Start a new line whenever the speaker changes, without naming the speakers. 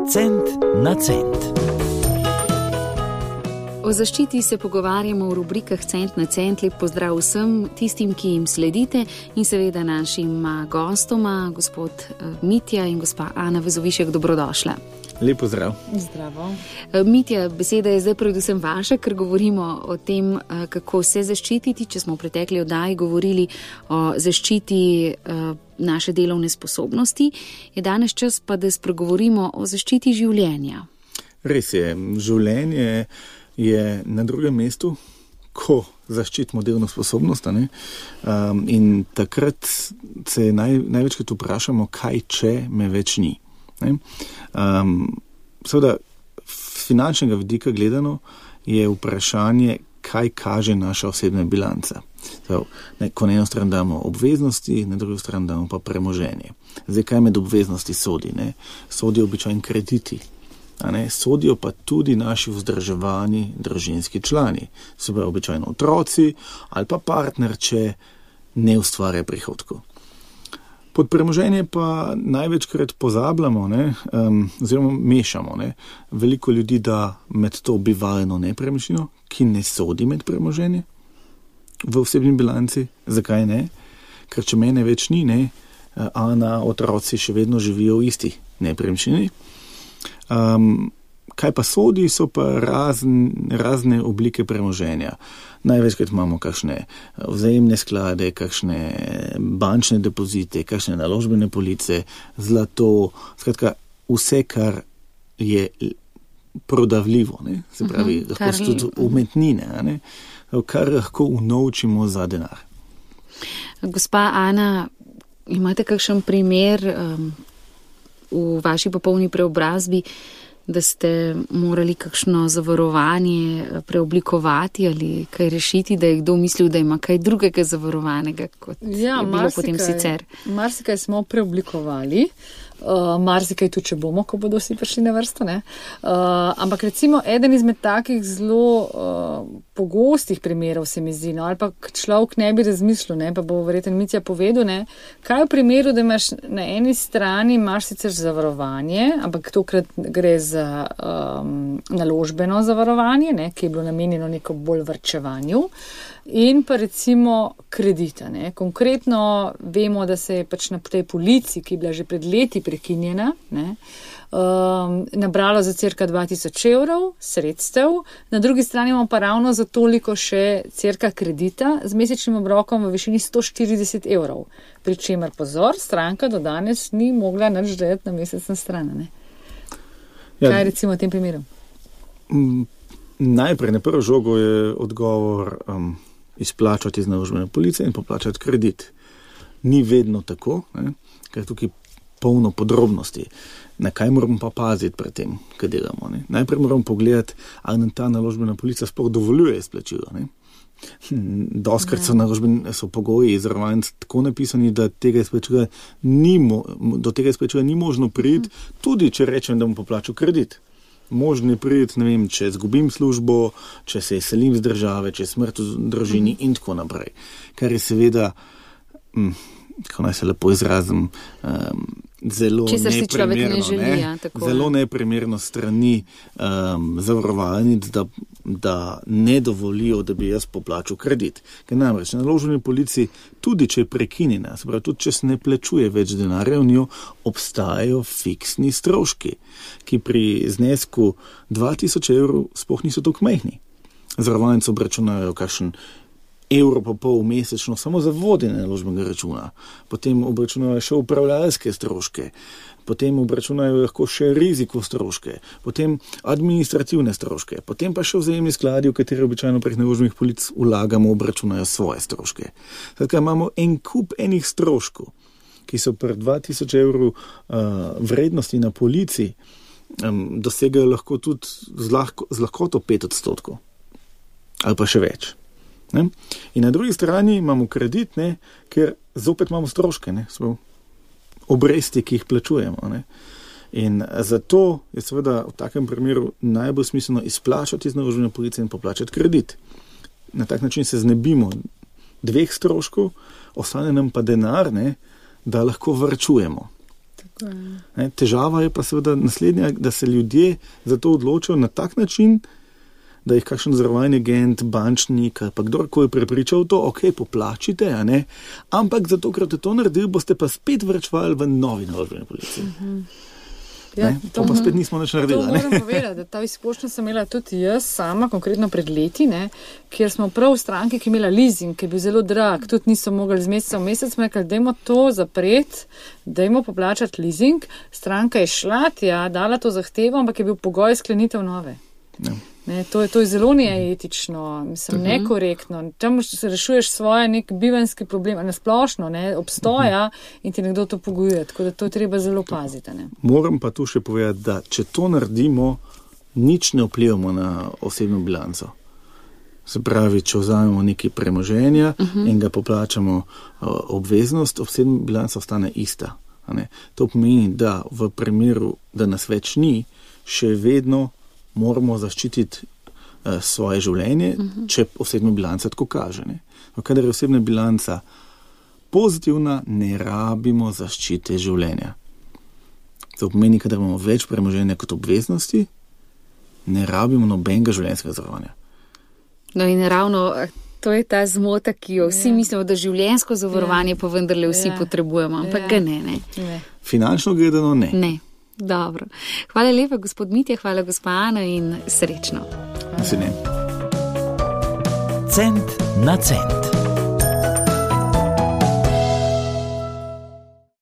Cent na cent.
O zaščiti se pogovarjamo v rubrikah Cent na cent. Lep pozdrav vsem tistim, ki jim sledite in seveda našim gostoma, gospod Mitja in gospa Ana Vezovišek, dobrodošla.
Lep pozdrav.
Zdravo.
Mitja, beseda je zdaj predvsem vaša, ker govorimo o tem, kako se zaščititi. Če smo v pretekli oddaji govorili o zaščiti naše delovne sposobnosti, je danes čas pa, da spregovorimo o zaščiti življenja.
Res je, življenje je na drugem mestu, ko zaščitimo delovno sposobnost, in takrat se največkrat vprašamo, kaj če me več ni. Seveda, z finančnega vidika gledano je vprašanje, kaj kaže naša osebna bilanca. Ko na eno stran damo obveznosti, na drugo stran damo pa premoženje. Zdaj, kaj med obveznosti sodi? Sodijo običajno krediti. Sodijo pa tudi naši vzdrževani družinski člani, se pravi običajno otroci ali pa partner, če ne ustvarja prihodkov. Pod premoženje pa največkrat pozabljamo, oziroma mešamo. Veliko ljudi da med to bivalno nepremičnino, ki ne sodi med premoženje v osebni bilanci. Zakaj ne? Ker če mene več ni, Ana, otroci še vedno živijo v isti nepremičnini. Kaj pa sodi, so pa razne oblike premoženja. Največkrat imamo kakšne vzajemne sklade, kakšne bančne depozite, kakšne naložbene police, zlato, skratka vse, kar je prodavljivo, se pravi, lahko so tudi umetnine, kar lahko unovčimo za denar.
Gospa Ana, imate kakšen primer v vaši popolni preobrazbi, da ste morali kakšno zavarovanje preoblikovati ali kaj rešiti, da je kdo mislil, da ima kaj drugega zavarovanega, kot je bilo potem sicer?
Marsikaj smo preoblikovali, marsikaj tudi, če bomo, ko bodo vsi prišli na vrsto, ampak recimo eden izmed takih zelo pogostih primerov se mi zdi, ali pa človek ne bi razmislil, pa bo verjetno Mitja povedal, kaj v primeru, da imaš na eni strani imaš sicer zavarovanje, ampak tokrat gre za naložbeno zavarovanje, ki je bilo namenjeno neko bolj varčevanju, in pa recimo kredita. Konkretno vemo, da se je pač na tej polici, ki je bila že pred leti prekinjena, nabralo za cirka 2000 evrov sredstev, na drugi strani imamo pa ravno za toliko še cirka kredita z mesečnim obrokom v višini 140 evrov, pri čemer pozor, stranka do danes ni mogla nič dajati na mesecna stran. Kaj je recimo v tem primeru?
Najprej na prvo žogo je odgovor izplačati iz naložbene police in poplačati kredit. Ni vedno tako, ker je tukaj polno podrobnosti. Na kaj moramo pa paziti pred tem, kaj delamo? Najprej moramo pogledati, ali nam ta naložbena polica sploh dovoljuje izplačilo. Doskrat so pogoji zavarovanja tako napisani, da do tega izplačila ni možno priti, tudi če rečem, da bom poplačal kredit. Možno je priti, če izgubim službo, če se izselim z države, če je smrt v družini in tako naprej. Kar je seveda, kako naj se lepo izrazim, zelo neprimerno strani zavarovalnic, da ne dovolijo, da bi jaz poplačal kredit. Ker namreč na naložbeni polici, tudi če je prekinjena, se pravi, tudi če se ne plačuje več denarja v njo, obstajajo fiksni stroški, ki pri znesku 2000 evrov sploh niso tako majhni. Zavarovalnice obračunajo kakšen €1,5 mesečno samo za vodenje naložbenega računa, potem obračunajo še upravljalske stroške, potem obračunajo lahko še riziko stroške, potem administrativne stroške, potem pa še vzajemni skladi, v katere običajno prek naložbenih polic vlagamo, obračunajo svoje stroške. Tako imamo en kup enih stroškov, ki so pri 2000 evrov vrednosti na polici, dosegajo lahko tudi z lahkoto 5% ali pa še več. In na drugi strani imamo kredit, ker zopet imamo stroške, obresti, ki jih plačujemo. In zato je seveda v takem primeru najbolj smiselno izplačati iz naložbene police in poplačati kredit. Na tak način se znebimo dveh stroškov, ostane nam pa denar, da lahko varčujemo. Težava je pa seveda naslednja, da se ljudje za to odločajo na tak način, da jih kakšen zavarovalni agent, bančnik ali pa kdorkoli prepričal to, ok, poplačite, ampak zato, ker ste to naredili, boste pa spet vrčevali v novi naložbeni polici. To pa spet nismo nič naredili.
To moram povedati, da ta izkušnja sem imela tudi jaz sama, konkretno pred leti, kjer smo prav v stranki, ki je imela leasing, ki je bil zelo drag, tudi niso mogli z meseca v mesec, smo rekli, dajmo to zapreti, dajmo poplačati leasing. Stranka je šla, dala to zahtevo, ampak je bil pogoj sklenitev nove. To je zelo neetično, mislim, nekorektno. Tam se rešuješ svoje nek bivanjski problem, nasplošno, obstoja in ti nekdo to pogojuje, tako da to je treba zelo paziti.
Moram pa tu še povedati, da če to naredimo, nič ne vplivamo na osebno bilanco. Se pravi, če vzamemo nekaj premoženja in ga poplačamo obveznost, osebna bilanca ostane ista. To pomeni, da v primeru, da nas več ni, še vedno moramo zaščititi svoje življenje, če osebna bilanca tako kaže. Kadar je osebna bilanca pozitivna, ne rabimo zaščite življenja. To pomeni, kadar imamo več premoženja kot obveznosti, ne rabimo nobenega življenjskega zavarovanja.
No in ravno to je ta zmota, ki jo vsi mislimo, da življenjsko zavarovanje pa vendarle vsi potrebujemo, ampak ga ne.
Finančno gledano ne.
Ne. Dobro. Hvala lepa, gospod Mitja, hvala gospa Ana in srečno.
Naslednje.
Cent na cent.